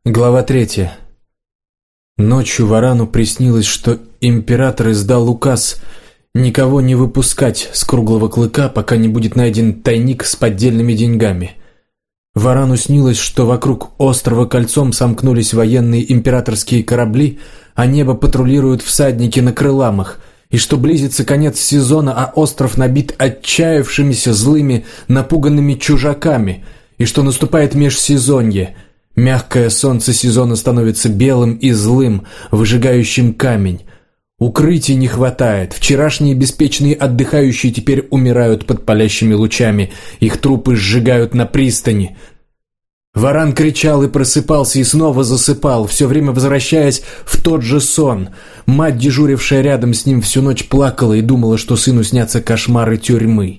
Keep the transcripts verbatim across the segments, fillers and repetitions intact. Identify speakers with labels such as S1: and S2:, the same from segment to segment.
S1: Глава третья. Ночью Варану приснилось, что император издал указ никого не выпускать с Круглого Клыка, пока не будет найден тайник с поддельными деньгами. Варану снилось, что вокруг острова кольцом сомкнулись военные императорские корабли, а небо патрулируют всадники на крыламах, и что близится конец сезона, а остров набит отчаявшимися, злыми, напуганными чужаками, и что наступает межсезонье. Мягкое солнце сезона становится белым и злым, выжигающим камень. Укрытий не хватает. Вчерашние беспечные отдыхающие теперь умирают под палящими лучами. Их трупы сжигают на пристани. Варан кричал и просыпался, и снова засыпал, все время возвращаясь в тот же сон. Мать, дежурившая рядом с ним, всю ночь плакала и думала, что сыну снятся кошмары тюрьмы.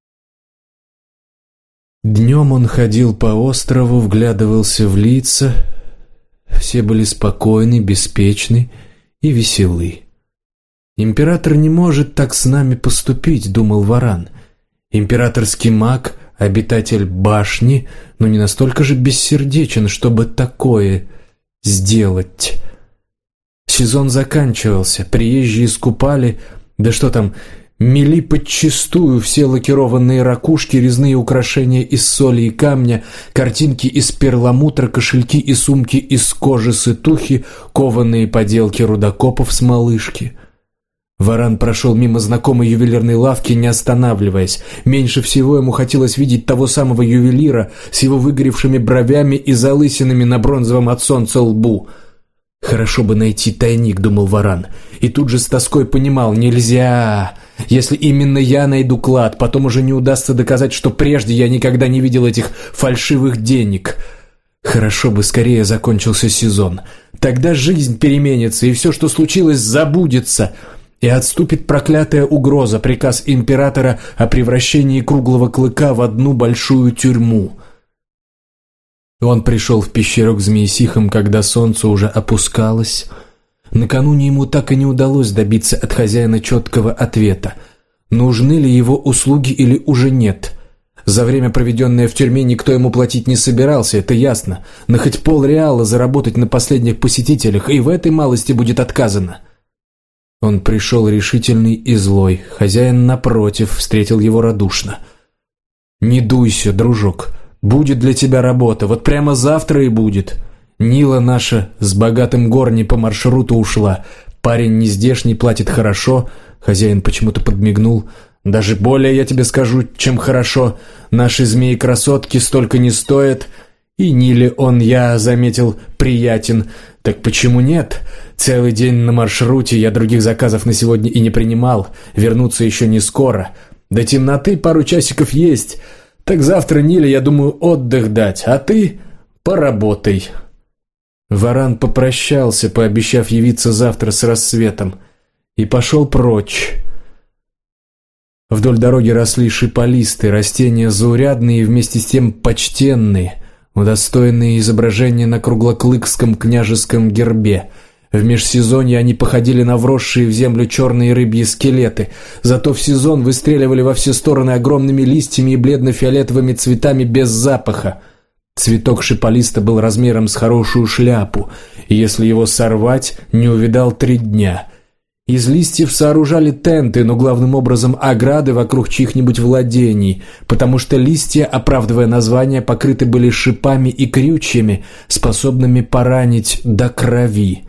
S1: Днем он ходил по острову, вглядывался в лица. Все были спокойны, беспечны и веселы. «Император не может так с нами поступить», — думал Варан. «Императорский маг, обитатель башни, но не настолько же бессердечен, чтобы такое сделать». Сезон заканчивался, приезжие скупали, да что там, мели подчистую все лакированные ракушки, резные украшения из соли и камня, картинки из перламутра, кошельки и сумки из кожи сытухи, кованые поделки рудокопов с малышки. Варан прошел мимо знакомой ювелирной лавки, не останавливаясь. Меньше всего ему хотелось видеть того самого ювелира с его выгоревшими бровями и залысинами на бронзовом от солнца лбу. «Хорошо бы найти тайник», — думал Варан, и тут же с тоской понимал: нельзя. Если именно я найду клад, потом уже не удастся доказать, что прежде я никогда не видел этих фальшивых денег. Хорошо бы скорее закончился сезон. Тогда жизнь переменится, и все, что случилось, забудется, и отступит проклятая угроза, приказ императора о превращении Круглого Клыка в одну большую тюрьму. Он пришел в пещеру к змеисихам, когда солнце уже опускалось. Накануне ему так и не удалось добиться от хозяина четкого ответа, нужны ли его услуги или уже нет. За время, проведенное в тюрьме, никто ему платить не собирался, это ясно, но хоть полреала заработать на последних посетителях, и в этой малости будет отказано. Он пришел решительный и злой, хозяин, напротив, встретил его радушно. «Не дуйся, дружок, будет для тебя работа, вот прямо завтра и будет. Нила наша с богатым горни по маршруту ушла. Парень не здешний, платит хорошо». Хозяин почему-то подмигнул. «Даже более, я тебе скажу, чем хорошо. Наши змеи-красотки столько не стоят. И Ниле он, я заметил, приятен. Так почему нет? Целый день на маршруте, я других заказов на сегодня и не принимал. Вернуться еще не скоро. До темноты пару часиков есть. Так завтра Ниле, я думаю, отдых дать, а ты поработай». Варан попрощался, пообещав явиться завтра с рассветом, и пошел прочь. Вдоль дороги росли шиполисты, растения заурядные и вместе с тем почтенные, удостоенные изображения на круглоклыкском княжеском гербе. В межсезонье они походили на вросшие в землю черные рыбьи скелеты, зато в сезон выстреливали во все стороны огромными листьями и бледно-фиолетовыми цветами без запаха. Цветок шиполиста был размером с хорошую шляпу, и если его сорвать, не увидал три дня. Из листьев сооружали тенты, но главным образом ограды вокруг чьих-нибудь владений, потому что листья, оправдывая название, покрыты были шипами и крючьями, способными поранить до крови.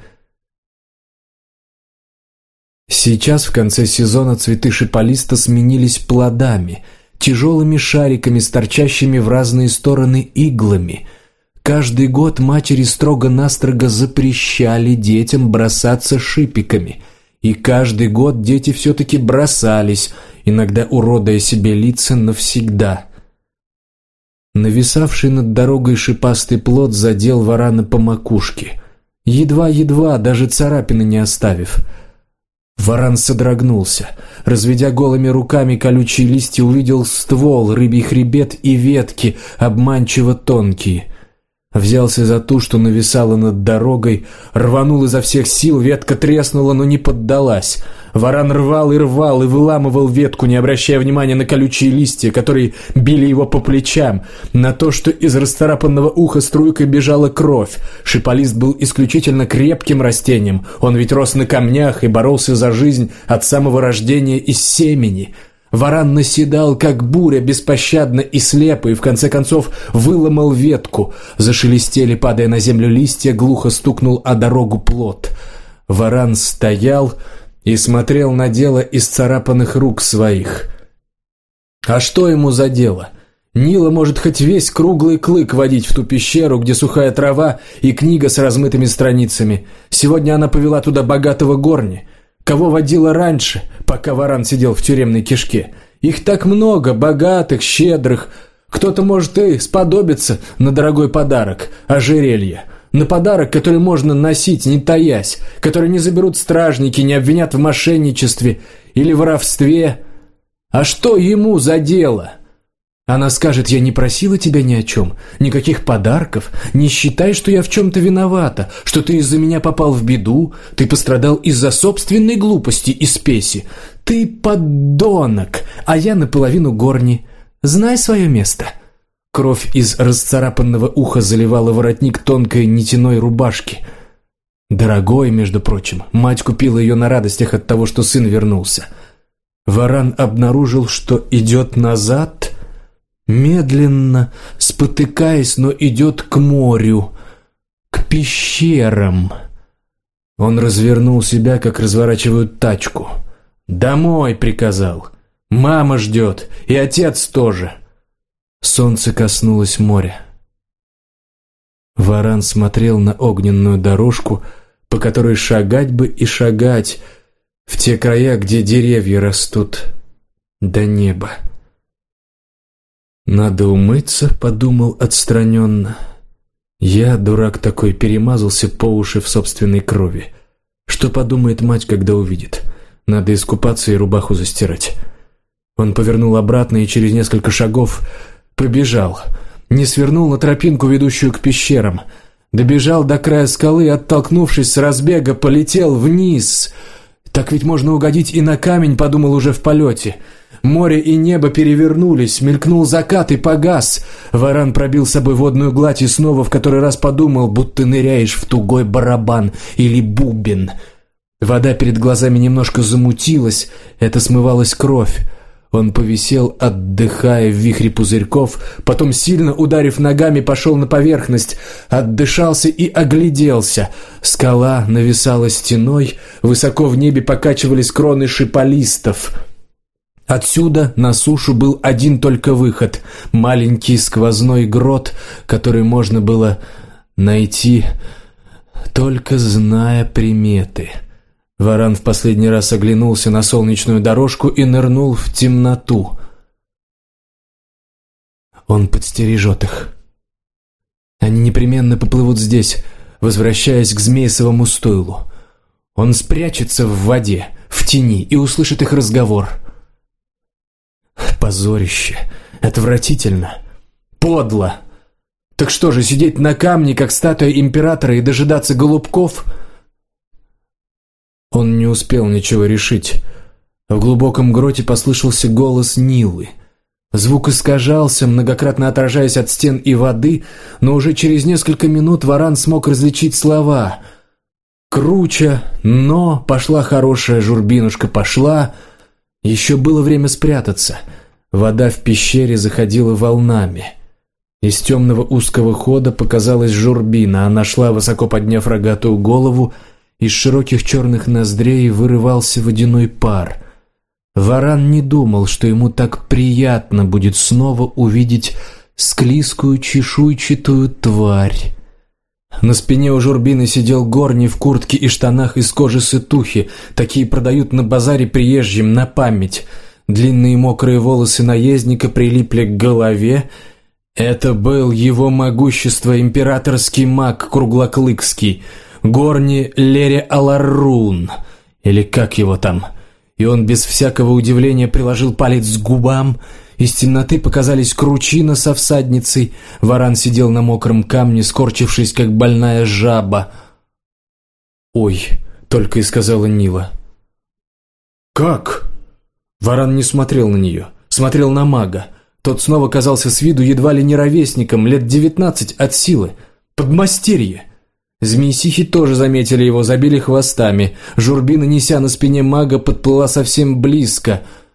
S1: Сейчас, в конце сезона, цветы шиполиста сменились плодами, тяжелыми шариками с торчащими в разные стороны иглами. Каждый год матери строго-настрого запрещали детям бросаться шипиками, и каждый год дети все-таки бросались, иногда уродуя себе лица навсегда. Нависавший над дорогой шипастый плод задел Варана по макушке, едва-едва, даже царапины не оставив. Варан содрогнулся. Разведя голыми руками колючие листья, увидел ствол, рыбий хребет и ветки, обманчиво тонкие. Взялся за ту, что нависала над дорогой, рванул изо всех сил, ветка треснула, но не поддалась. Варан рвал и рвал и выламывал ветку, не обращая внимания на колючие листья, которые били его по плечам, на то, что из расцарапанного уха струйкой бежала кровь. Шиполист был исключительно крепким растением, он ведь рос на камнях и боролся за жизнь от самого рождения из семени. Варан наседал, как буря, беспощадно и слепо, и в конце концов выломал ветку. Зашелестели, падая на землю листья, глухо стукнул о дорогу плот. Варан стоял и смотрел на дело исцарапанных рук своих. А что ему за дело? Нила может хоть весь круглый клык водить в ту пещеру, где сухая трава и книга с размытыми страницами. Сегодня она повела туда богатого горни. Кого водила раньше, пока Варан сидел в тюремной кишке? Их так много, богатых, щедрых. Кто-то может и сподобиться на дорогой подарок, ожерелье. На подарок, который можно носить, не таясь, который не заберут стражники, не обвинят в мошенничестве или воровстве. А что ему за дело? Она скажет: «Я не просила тебя ни о чем, никаких подарков, не считай, что я в чем-то виновата, что ты из-за меня попал в беду, ты пострадал из-за собственной глупости и спеси. Ты подонок, а я наполовину горни. Знай свое место». Кровь из расцарапанного уха заливала воротник тонкой нитяной рубашки. Дорогой, между прочим, мать купила ее на радостях от того, что сын вернулся. Варан обнаружил, что идет назад, медленно, спотыкаясь, но идет к морю, к пещерам. Он развернул себя, как разворачивают тачку. «Домой!» — приказал. «Мама ждет, и отец тоже». Солнце коснулось моря. Варан смотрел на огненную дорожку, по которой шагать бы и шагать, в те края, где деревья растут до неба. «Надо умыться», — подумал отстраненно. «Я, дурак такой, перемазался по уши в собственной крови. Что подумает мать, когда увидит? Надо искупаться и рубаху застирать». Он повернул обратно и через несколько шагов побежал. Не свернул на тропинку, ведущую к пещерам. Добежал до края скалы и, оттолкнувшись с разбега, полетел вниз. «Так ведь можно угодить и на камень», — подумал уже в полете. Море и небо перевернулись, мелькнул закат и погас. Варан пробил с собой водную гладь и снова в который раз подумал, будто ныряешь в тугой барабан или бубен. Вода перед глазами немножко замутилась, это смывалась кровь. Он повисел, отдыхая в вихре пузырьков, потом, сильно ударив ногами, пошел на поверхность, отдышался и огляделся. Скала нависала стеной, высоко в небе покачивались кроны шиполистов. Отсюда на сушу был один только выход — маленький сквозной грот, который можно было найти, только зная приметы. Варан в последний раз оглянулся на солнечную дорожку и нырнул в темноту. Он подстережет их. Они непременно поплывут здесь, возвращаясь к Змеисовому стойлу. Он спрячется в воде, в тени, и услышит их разговор. Позорище, отвратительно, подло. Так что же, сидеть на камне, как статуя императора, и дожидаться голубков? Он не успел ничего решить. В глубоком гроте послышался голос Нилы. Звук искажался, многократно отражаясь от стен и воды, но уже через несколько минут Варан смог различить слова. «Круче, но пошла хорошая журбинушка, пошла». Еще было время спрятаться. Вода в пещере заходила волнами. Из темного узкого хода показалась журбина. Она шла, высоко подняв рогатую голову. Из широких черных ноздрей вырывался водяной пар. Варан не думал, что ему так приятно будет снова увидеть склизкую чешуйчатую тварь. На спине у журбины сидел горни в куртке и штанах из кожи сытухи. Такие продают на базаре приезжим на память. Длинные мокрые волосы наездника прилипли к голове. Это был его могущество императорский маг Круглоклыкский, Горни Лере Аларрун, или как его там. И он без всякого удивления приложил палец к губам. Из темноты показались кручина со всадницей. Варан сидел на мокром камне, скорчившись, как больная жаба. «Ой», — только и сказала Нила. «Как?» Варан не смотрел на нее, смотрел на мага. Тот снова казался с виду едва ли не ровесником, лет девятнадцать от силы. Подмастерье. Змеисихи тоже заметили его, забили хвостами. Журбина, неся на спине мага, подплыла совсем близко.